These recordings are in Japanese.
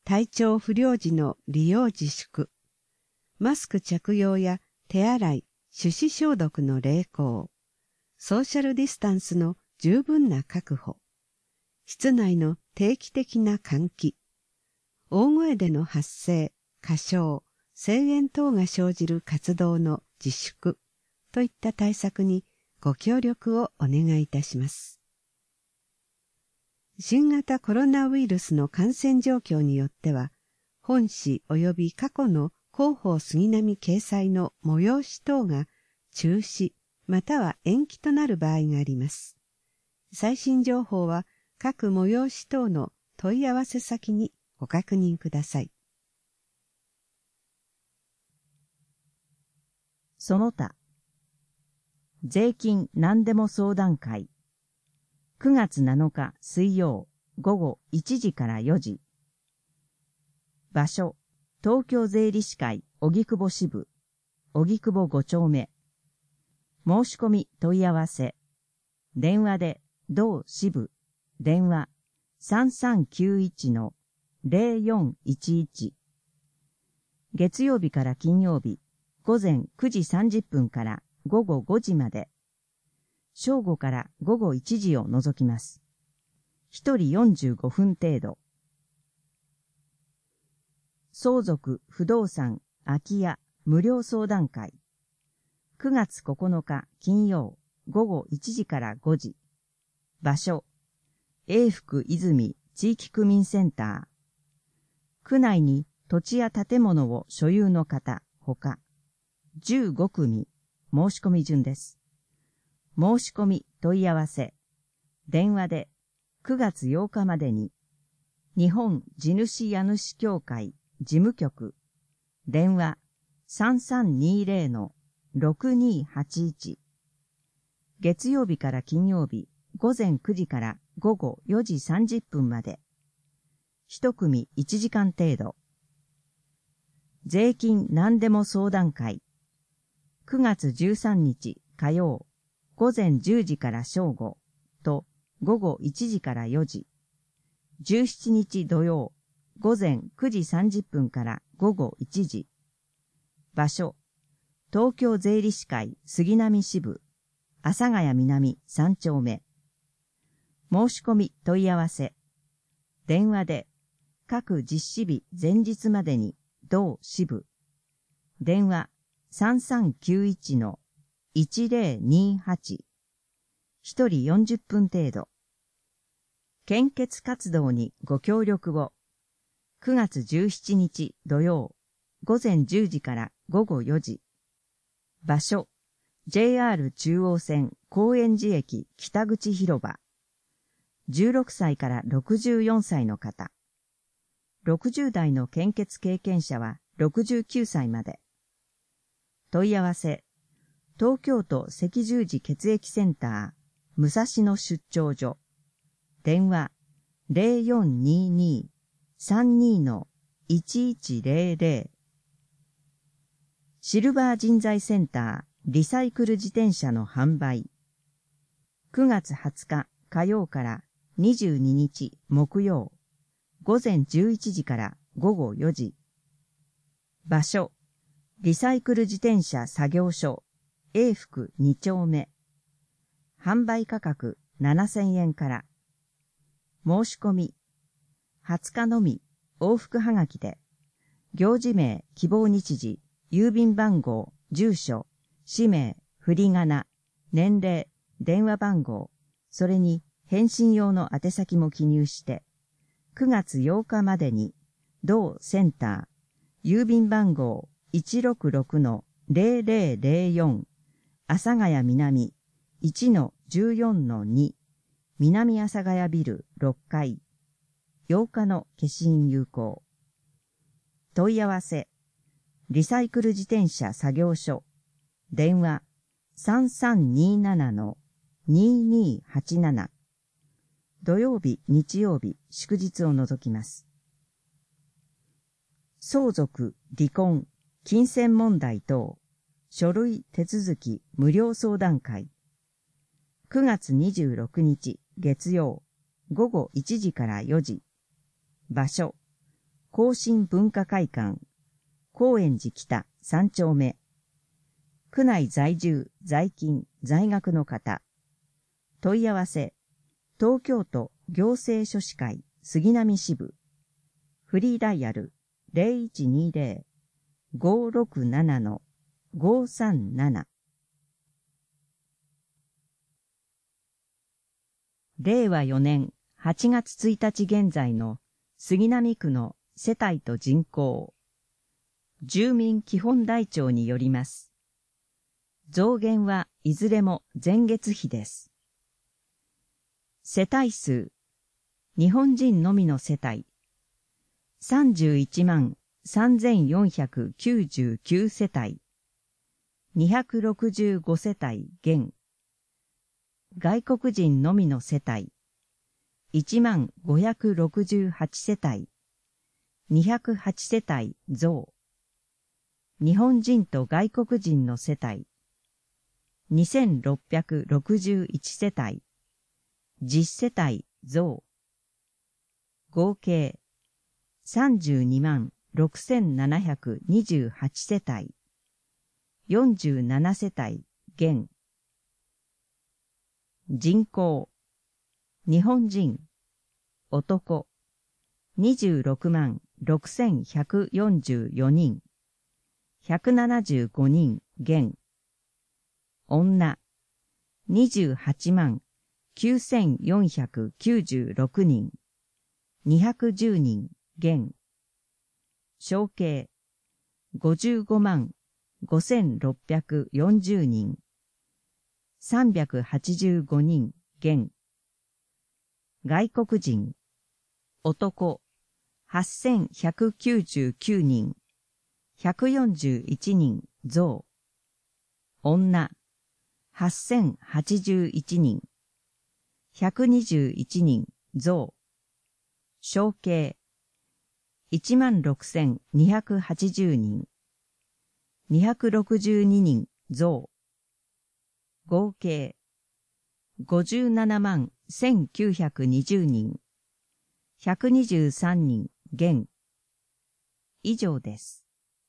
体調不良時の利用自粛、マスク着用や手洗い、手指消毒の励行、ソーシャルディスタンスの十分な確保、室内の定期的な換気、大声での発声、歌唱、声援等が生じる活動の自粛といった対策にご協力をお願いいたします。新型コロナウイルスの感染状況によっては、本誌及び過去の広報杉並掲載の催し等が中止または延期となる場合があります。最新情報は各催し等の問い合わせ先にご確認ください。 その他、税金何でも相談会、9月7日水曜午後1時から4時。場所、東京税理士会荻窪支部、荻窪5丁目。申し込み問い合わせ。電話で同支部、電話 3391-0411。月曜日から金曜日、午前9時30分から午後5時まで。正午から午後1時を除きます。1人45分程度。相続、不動産、空き家、無料相談会。9月9日金曜午後1時から5時。場所、永福泉地域区民センター。区内に土地や建物を所有の方、ほか、15組、申し込み順です。申し込み問い合わせ。電話で9月8日までに、日本地主家主協会事務局、電話 3320-6281。月曜日から金曜日、午前9時から午後4時30分まで。一組1時間程度。税金何でも相談会。9月13日火曜、午前10時から正午と午後1時から4時。17日土曜、午前9時30分から午後1時。場所、東京税理士会杉並支部、阿佐ヶ谷南3丁目。申し込み問い合わせ。電話で各実施日前日までに同支部。電話 3391-1028。一人40分程度。献血活動にご協力を。9月17日土曜、午前10時から午後4時。場所、JR 中央線高円寺駅北口広場。16歳から64歳の方。60代の献血経験者は69歳まで。問い合わせ、東京都赤十字血液センター、武蔵野出張所。電話 0422-32-1100。シルバー人材センター、リサイクル自転車の販売。9月20日火曜から22日木曜、午前11時から午後4時。場所、リサイクル自転車作業所、永福2丁目。販売価格7000円から。申し込み、20日のみ、往復はがきで、行事名、希望日時、郵便番号、住所、氏名、振り仮名、年齢、電話番号、それに返信用の宛先も記入して、9月8日までに、同センター、郵便番号 166-0004、阿佐ヶ谷南 1-14-2、南阿佐ヶ谷ビル6階、8日の消印有効。問い合わせ、リサイクル自転車作業所、電話 3327-2287。土曜日、日曜日、祝日を除きます。相続、離婚、金銭問題等、書類手続き無料相談会。9月26日月曜、午後1時から4時。場所、 更新文化会館、高円寺北3丁目。区内在住、在勤、在学の方。問い合わせ、東京都行政書士会杉並支部。フリーダイヤル 0120-567-537。令和4年8月1日現在の杉並区の世帯と人口、住民基本台帳によります。増減はいずれも前月比です。世帯数、日本人のみの世帯、31万3499世帯、265世帯減。外国人のみの世帯、1万568世帯、208世帯増。日本人と外国人の世帯、2661世帯、10世帯増。合計、32万6728世帯、47世帯減。人口、日本人、男、26万6144人、175人減。女、28万9496人、210人減。小計、55万5640人、385人減。外国人、男、8199人、141人増。女、8081人、121人増。小計、16,280人、262人増。合計、57万1920人、123人減。以上です。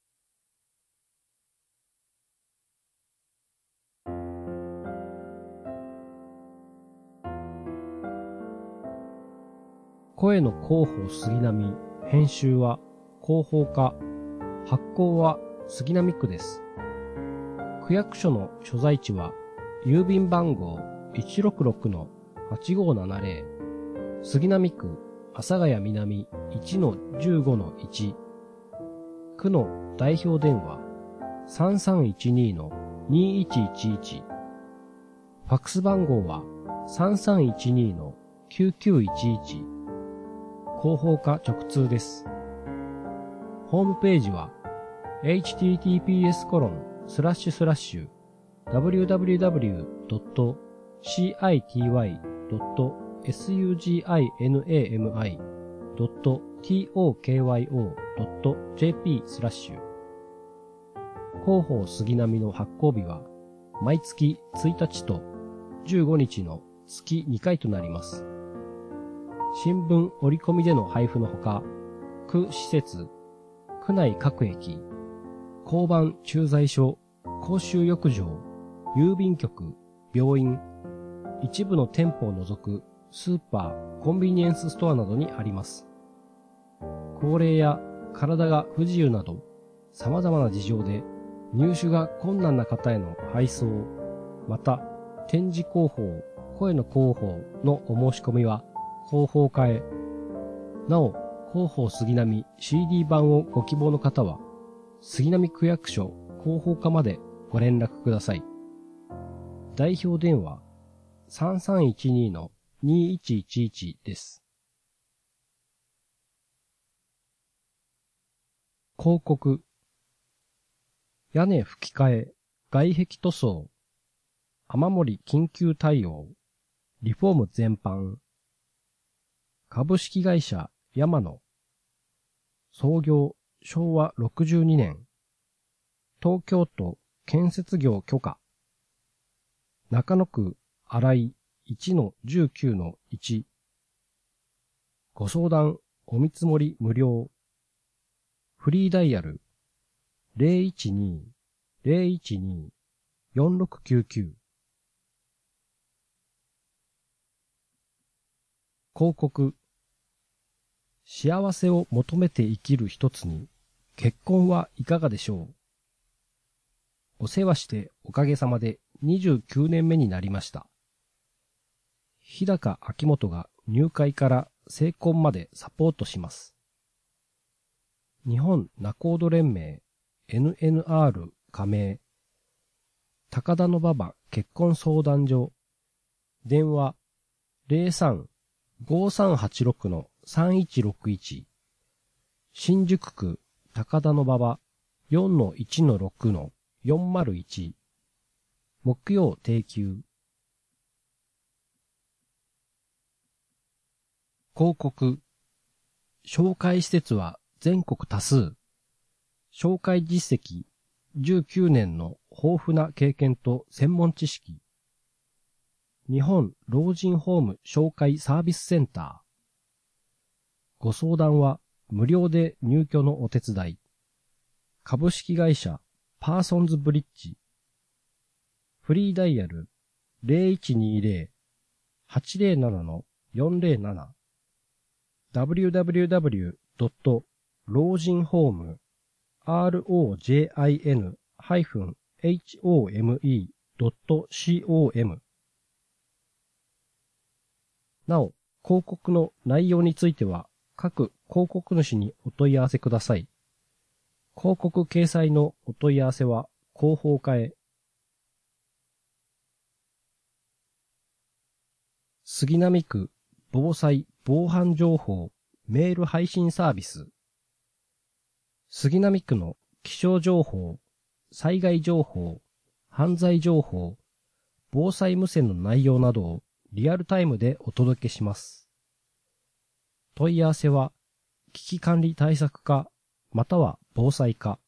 声の広報杉並、編集は広報課、発行は杉並区です。区役所の所在地は郵便番号 166-8570 杉並区阿佐ヶ谷南 1-15-1。区の代表電話 3312-2111。ファックス番号は 3312-9911。広報課直通です。ホームページは https://www.city.suginami.tokyo.jp/ 広報杉並の発行日は毎月1日と15日の月2回となります。新聞折り込みでの配布のほか、区施設、区内各駅、交番駐在所、公衆浴場、郵便局、病院、一部の店舗を除くスーパー、コンビニエンスストアなどにあります。高齢や体が不自由など、様々な事情で入手が困難な方への配送、また展示広報、声の広報のお申し込みは広報課へ。なお、広報杉並 CD 版をご希望の方は、杉並区役所広報課までご連絡ください。代表電話 3312-2111 です。広告。屋根吹き替え、外壁塗装、雨漏り緊急対応、リフォーム全般。株式会社山野。創業昭和62年。東京都建設業許可。中野区新井 1-19-1。ご相談お見積もり無料。 フリーダイヤル 012-012-4699 広告。幸せを求めて生きる一つに、結婚はいかがでしょう。お世話しておかげさまで29年目になりました。日高秋元が入会から成婚までサポートします。日本仲人連盟 NNR 加盟。高田馬場結婚相談所。電話 03-5386-3161 新宿区高田馬場 4-1-6-401 木曜定休。広告。紹介施設は全国多数。紹介実績19年の豊富な経験と専門知識。日本老人ホーム紹介サービスセンター。ご相談は無料で入居のお手伝い。株式会社パーソンズブリッジ。フリーダイヤル 0120-807-407 www.laujin-home.com なお、広告の内容については、各広告主にお問い合わせください。広告掲載のお問い合わせは広報課へ。杉並区防災防犯情報メール配信サービス。杉並区の気象情報、災害情報、犯罪情報、防災無線の内容などをリアルタイムでお届けします。問い合わせは危機管理対策課または防災課。